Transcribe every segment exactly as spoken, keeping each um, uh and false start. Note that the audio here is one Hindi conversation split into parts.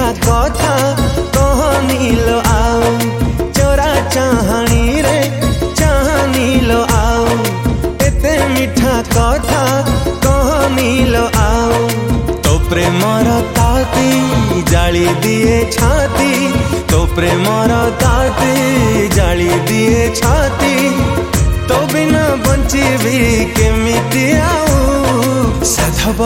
मिठा कथा कहनीलो आउ चोरा चाहानी रे चाहानीलो आउ एते मिठा कथा कहनीलो आउ तो प्रेमर ताती जाली दिए छाती तो प्रेमर ताती जाली दिए छाती तो बिना बंचीबी केमिति आउ साधव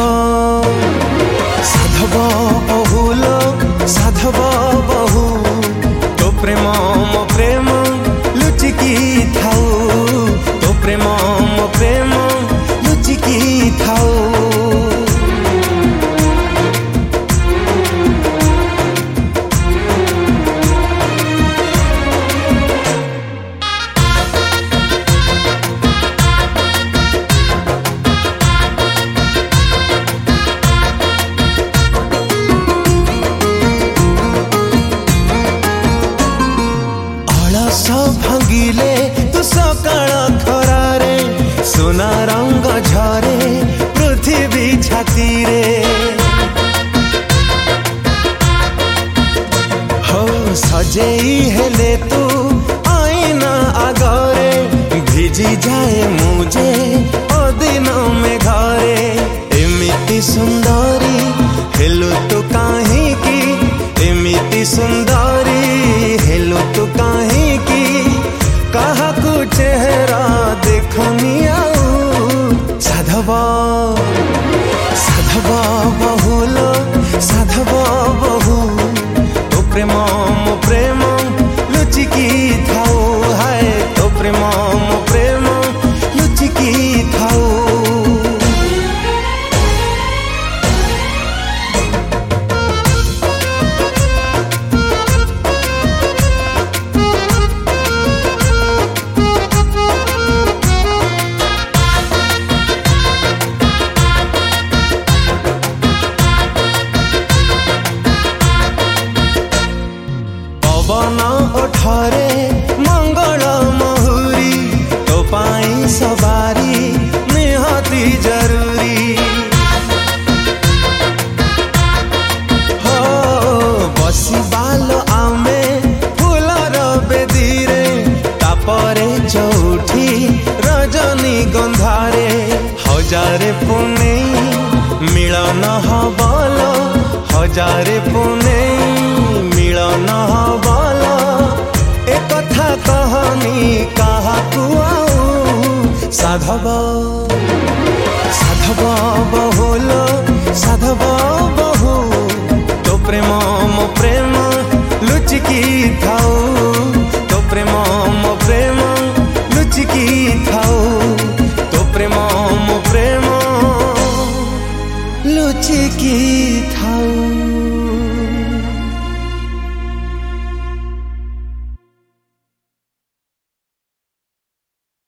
साधव बहुल साधव बहु तो प्रेम मो प्रेम लुचिकी थाऊ तो प्रेम मो प्रेम लुचिकी थाऊ भांगिले तू सकाळ खरारे सोना रंग झरे पृथ्वी छाती रे हो सजेई हेले तू आईना आगरे भिजी जाए मुझे ओ दिनों में घरे एमिति सुंदरी हेलो तो काहे की एमिति सुंदरी हेलो तो काहे की कहा को चेहरा देखनी आऊ साधव साधव बहुल साधव बहु तो प्रेम मो प्रेम लुचिकी थाऊ हाय तो प्रेम मो प्रेम लुचिकी थाऊ पवन ओठरे मंगल महुरी तो पाई सवारी निहाती जरूरी हो बसी बाल आमे फूलर बेदीरे तापरे चौठी रजनी गंधारे हजारे पुने मिलन हबल हजारे पुने मिलन हबल एक कथा कहनी कहा आऊ साधव साधव बहुल साधव बहु तो प्रेम मो प्रेम लुचिकी थाऊ तो प्रेम मो प्रेम लुचिकी थाऊ।